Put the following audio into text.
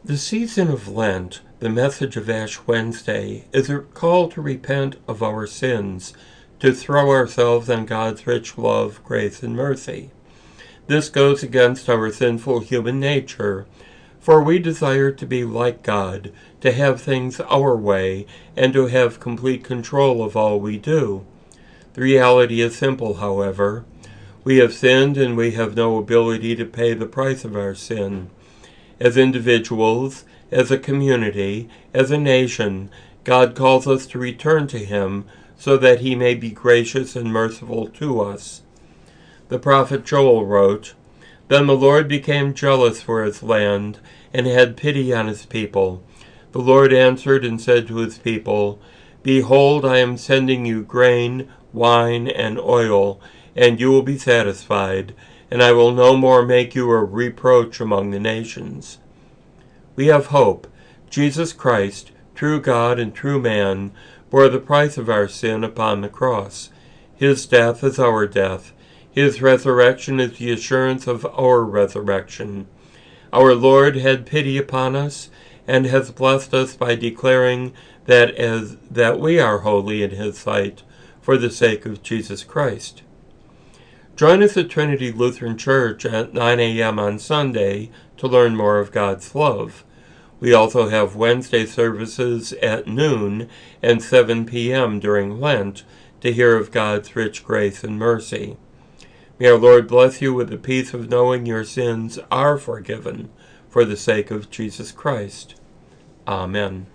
The season of Lent, the message of Ash Wednesday, is a call to repent of our sins, to throw ourselves on God's rich love, grace, and mercy. This goes against our sinful human nature, for we desire to be like God, to have things our way, and to have complete control of all we do. The reality is simple, however. We have sinned and we have no ability to pay the price of our sin. As individuals, as a community, as a nation, God calls us to return to Him so that He may be gracious and merciful to us. The prophet Joel wrote, "Then the Lord became jealous for His land and had pity on His people. The Lord answered and said to His people, 'Behold, I am sending you grain, wine, and oil, and you will be satisfied, and I will no more make you a reproach among the nations.'" We have hope. Jesus Christ, true God and true man, bore the price of our sin upon the cross. His death is our death. His resurrection is the assurance of our resurrection. Our Lord had pity upon us and has blessed us by declaring that we are holy in His sight for the sake of Jesus Christ. Join us at Trinity Lutheran Church at 9 a.m. on Sunday to learn more of God's love. We also have Wednesday services at noon and 7 p.m. during Lent to hear of God's rich grace and mercy. May our Lord bless you with the peace of knowing your sins are forgiven for the sake of Jesus Christ. Amen.